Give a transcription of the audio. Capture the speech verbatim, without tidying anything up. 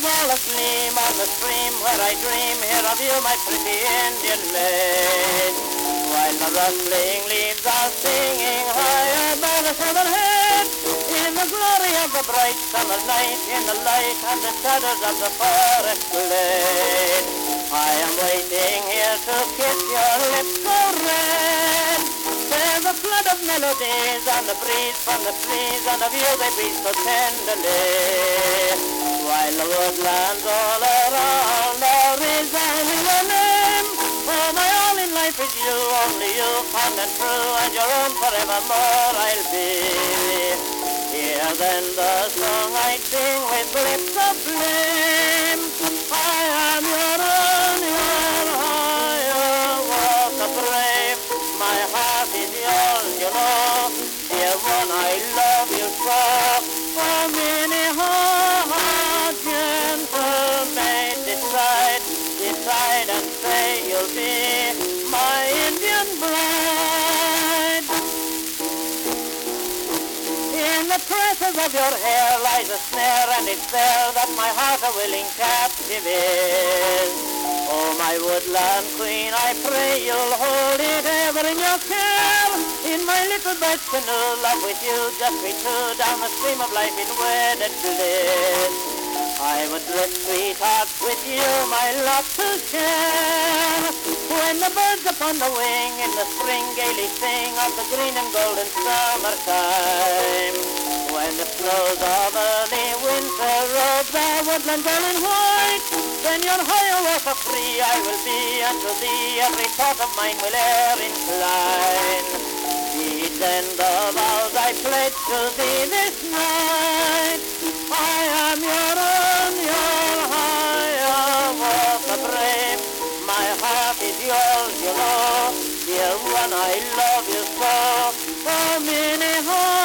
all agleam on the stream where I dream here of you, my pretty Indian maid. While the rustling leaves are singing high above the southern head, in the glory of the bright summer night, in the light and the shadows of the forest glade, I am waiting here to kiss your lips so red. There's a flood of melodies and the breeze from the trees, and of you they breathe so tenderly, while the woodlands all around are resounding your name. Oh, my all in life is you, only you, fond and true, and your own forevermore I'll be. Hear then the song I sing with lips of flame. I am your own, your higher water brave. My heart is yours, you know, dear one, I love you so. Oh, many heart gentle maid, decide, decide and say you'll be my Indian bride. In the tresses of your hair lies a snare, and it's there that my heart a willing captive is. Oh, my woodland queen, I pray you'll hold it ever in your care. In my little bird canoe, love with you, just we two, down the stream of life in wedded bliss. I would drift sweethearts with you, my lot to share. When the birds upon the wing in the spring gaily sing of the green and golden summertime, when the snows of early winter robe the woodland all in white, then your higher water free I will be, and to thee every thought of mine will e'er incline. Heed then the vows I pledge to thee this night. I am your own, your higher water brave. My heart is yours, you know, dear one, I love you so. Oh, many hearts